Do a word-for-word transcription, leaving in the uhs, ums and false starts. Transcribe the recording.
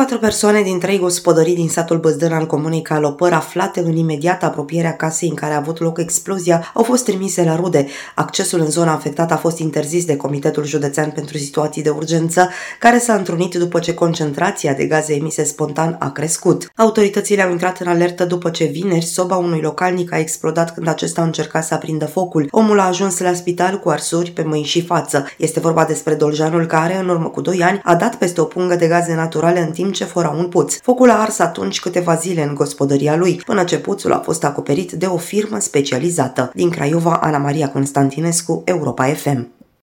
Patru persoane din trei gospodării din satul Băzdân al comunei Calopăr, aflate în imediată apropierea casei în care a avut loc explozia, au fost trimise la rude. Accesul în zona afectată a fost interzis de Comitetul Județean pentru Situații de Urgență, care s-a întrunit după ce concentrația de gaze emise spontan a crescut. Autoritățile au intrat în alertă după ce vineri soba unui localnic a explodat când acesta a încercat să aprindă focul. Omul a ajuns la spital cu arsuri pe mâini și față. Este vorba despre doljanul care, în urmă cu doi ani, a dat peste o pungă de gaze naturale în timp ce fora un puț. Focul a ars atunci câteva zile în gospodăria lui, până ce puțul a fost acoperit de o firmă specializată. Din Craiova, Ana Maria Constantinescu, Europa F M.